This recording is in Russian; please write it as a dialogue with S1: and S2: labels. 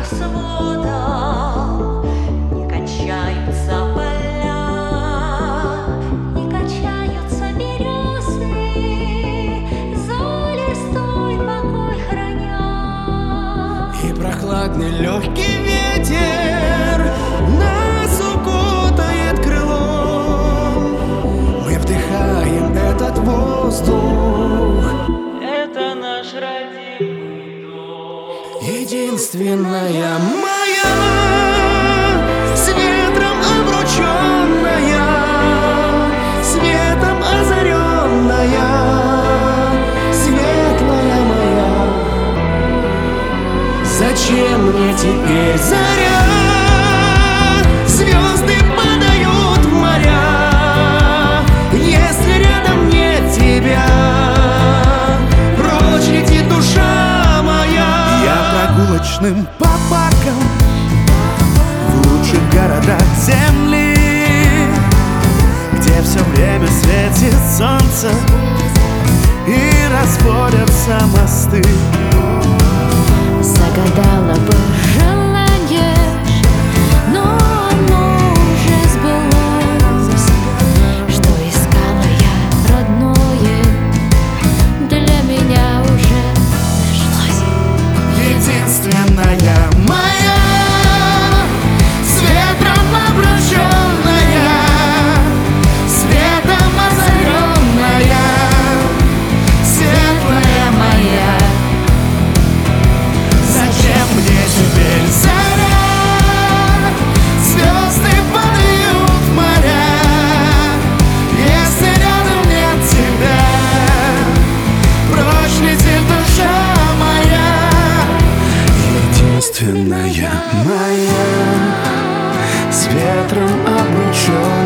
S1: сводах не кончаются поля, не качаются березы, за листвой покой храня.
S2: И прохладный легкий ветер нас укутает крылом. Мы вдыхаем этот воздух,
S3: это наш родимый дом.
S2: единственная моя, с ветром обрученная, светом озаренная, светлая моя. Зачем мне теперь заря? Звезды падают в моря, если рядом нет тебя. Прочь летит душа моя. Я прогулочным по паркам в лучших городах земли, где все время светит солнце и расходятся мосты.
S4: Загадала бы желание, но оно уже сбылось. Что искала я родное, для меня уже нашлось.
S2: Единственная моя, с ветром обрученная, светом озаренная, светлая моя. Зачем мне теперь заря? Звезды падают в моря, если рядом нет тебя. Прочь летит душа моя, единственная моя, с ветром обрученная.